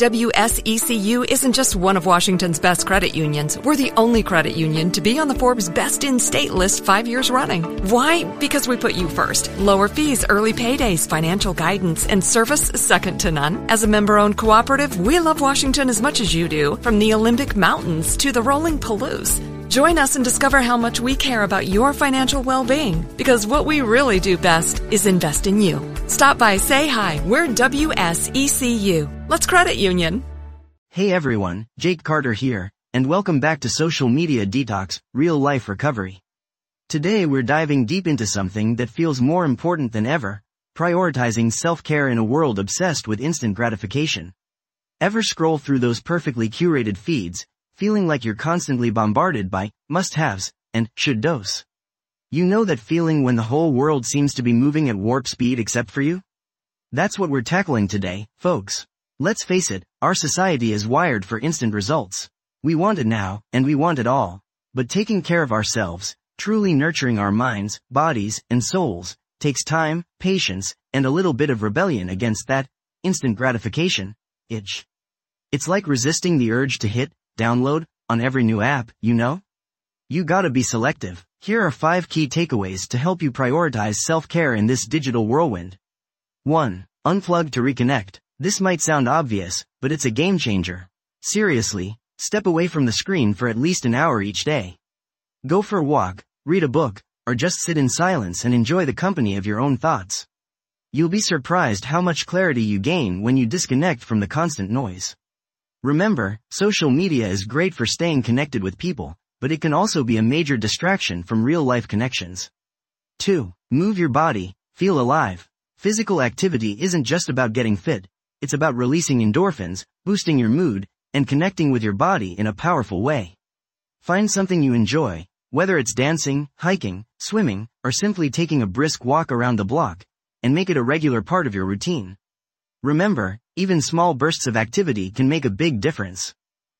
WSECU isn't just one of Washington's best credit unions. We're the only credit union to be on the Forbes Best in State list 5 years running. Why? Because we put you first. Lower fees, early paydays, financial guidance, and service second to none. As a member-owned cooperative, we love Washington as much as you do, from the Olympic Mountains to the rolling Palouse. Join us and discover how much we care about your financial well-being, because what we really do best is invest in you. Stop by, say hi. We're WSECU. Let's credit union. Hey everyone, Jake Carter here, and welcome back to Social Media Detox, Real Life Recovery. Today we're diving deep into something that feels more important than ever, prioritizing self-care in a world obsessed with instant gratification. Ever scroll through those perfectly curated feeds, feeling like you're constantly bombarded by must-haves and should-dos? You know that feeling when the whole world seems to be moving at warp speed except for you? That's what we're tackling today, folks. Let's face it, our society is wired for instant results. We want it now, and we want it all. But taking care of ourselves, truly nurturing our minds, bodies, and souls, takes time, patience, and a little bit of rebellion against that instant gratification itch. It's like resisting the urge to hit download on every new app, you know? You gotta be selective. Here are 5 key takeaways to help you prioritize self-care in this digital whirlwind. 1. Unplug to reconnect. This might sound obvious, but it's a game changer. Seriously, step away from the screen for at least an hour each day. Go for a walk, read a book, or just sit in silence and enjoy the company of your own thoughts. You'll be surprised how much clarity you gain when you disconnect from the constant noise. Remember, social media is great for staying connected with people, but it can also be a major distraction from real-life connections. 2. Move your body, feel alive. Physical activity isn't just about getting fit. It's about releasing endorphins, boosting your mood, and connecting with your body in a powerful way. Find something you enjoy, whether it's dancing, hiking, swimming, or simply taking a brisk walk around the block, and make it a regular part of your routine. Remember, even small bursts of activity can make a big difference.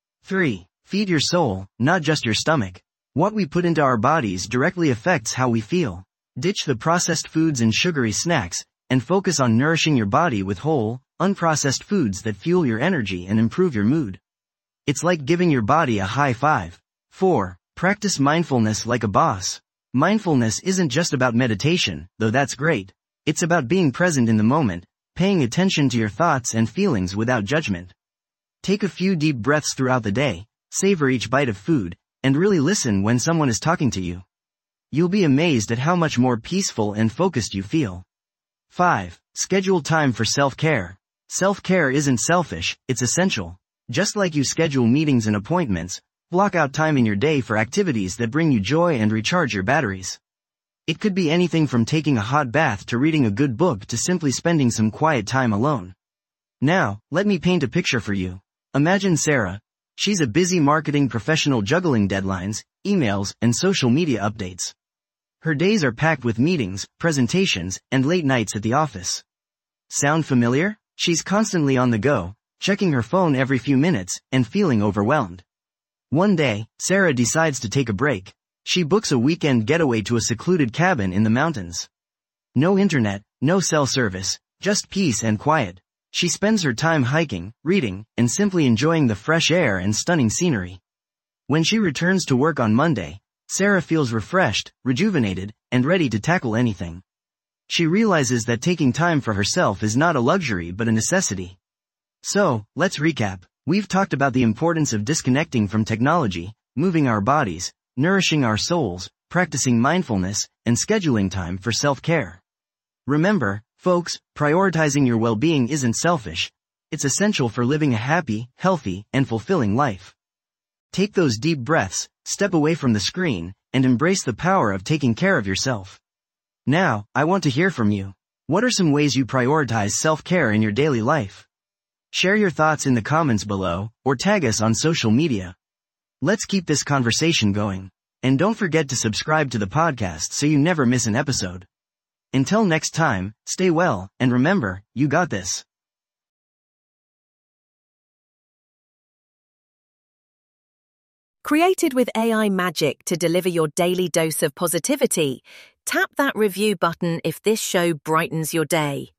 3. Feed your soul, not just your stomach. What we put into our bodies directly affects how we feel. Ditch the processed foods and sugary snacks, and focus on nourishing your body with whole, unprocessed foods that fuel your energy and improve your mood. It's like giving your body a high five. 4. Practice mindfulness like a boss. Mindfulness isn't just about meditation, though that's great. It's about being present in the moment, paying attention to your thoughts and feelings without judgment. Take a few deep breaths throughout the day, savor each bite of food, and really listen when someone is talking to you. You'll be amazed at how much more peaceful and focused you feel. 5. Schedule time for self-care. Self-care isn't selfish, it's essential. Just like you schedule meetings and appointments, block out time in your day for activities that bring you joy and recharge your batteries. It could be anything from taking a hot bath to reading a good book to simply spending some quiet time alone. Now, let me paint a picture for you. Imagine Sarah. She's a busy marketing professional juggling deadlines, emails, and social media updates. Her days are packed with meetings, presentations, and late nights at the office. Sound familiar? She's constantly on the go, checking her phone every few minutes, and feeling overwhelmed. One day, Sarah decides to take a break. She books a weekend getaway to a secluded cabin in the mountains. No internet, no cell service, just peace and quiet. She spends her time hiking, reading, and simply enjoying the fresh air and stunning scenery. When she returns to work on Monday, Sarah feels refreshed, rejuvenated, and ready to tackle anything. She realizes that taking time for herself is not a luxury but a necessity. So, let's recap. We've talked about the importance of disconnecting from technology, moving our bodies, nourishing our souls, practicing mindfulness, and scheduling time for self-care. Remember, folks, prioritizing your well-being isn't selfish. It's essential for living a happy, healthy, and fulfilling life. Take those deep breaths, step away from the screen, and embrace the power of taking care of yourself. Now, I want to hear from you. What are some ways you prioritize self-care in your daily life? Share your thoughts in the comments below, or tag us on social media. Let's keep this conversation going. And don't forget to subscribe to the podcast so you never miss an episode. Until next time, stay well, and remember, you got this. Created with AI magic to deliver your daily dose of positivity, tap that review button if this show brightens your day.